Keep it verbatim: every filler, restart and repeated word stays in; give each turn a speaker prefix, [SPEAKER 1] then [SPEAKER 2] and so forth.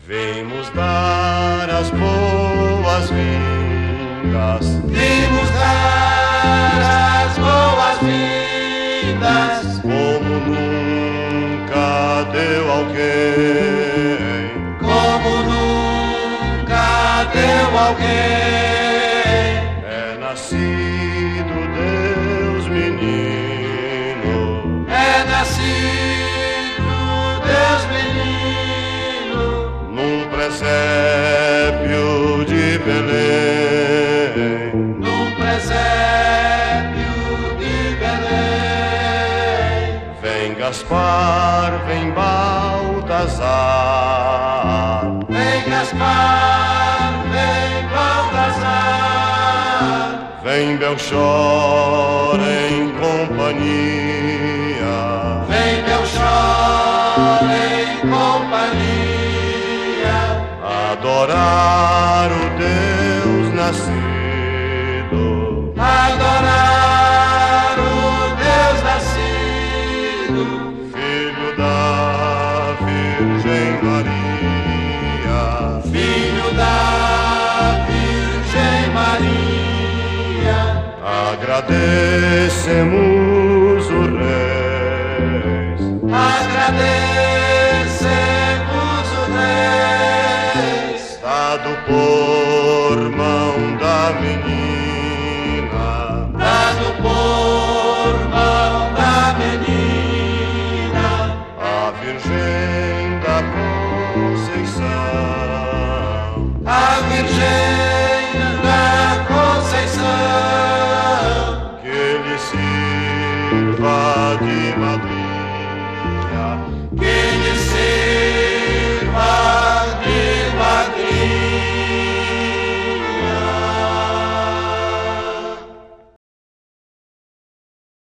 [SPEAKER 1] Vimos dar as boas-vindas,
[SPEAKER 2] Vimos dar as boas-vindas,
[SPEAKER 1] como nunca deu alguém,
[SPEAKER 2] como nunca deu alguém.
[SPEAKER 1] É nascido Deus menino,
[SPEAKER 2] É nascido Deus menino,
[SPEAKER 1] num presépio de Belém.
[SPEAKER 2] num presépio de Belém.
[SPEAKER 1] Vem Gaspar, vem Baltazar,
[SPEAKER 2] Vem Gaspar, vem Baltazar,
[SPEAKER 1] vem Belchor em companhia,
[SPEAKER 2] vem Belchor em companhia,
[SPEAKER 1] adorar o Deus nascido,
[SPEAKER 2] adorar o Deus nascido,
[SPEAKER 1] filho da Virgem Maria.
[SPEAKER 2] filho da Virgem Maria.
[SPEAKER 1] Agradecemos o Reis,
[SPEAKER 2] Agradecemos o Reis,
[SPEAKER 1] dado por mão da menina,
[SPEAKER 2] dado por mão da menina,
[SPEAKER 1] a Virgem da Conceição.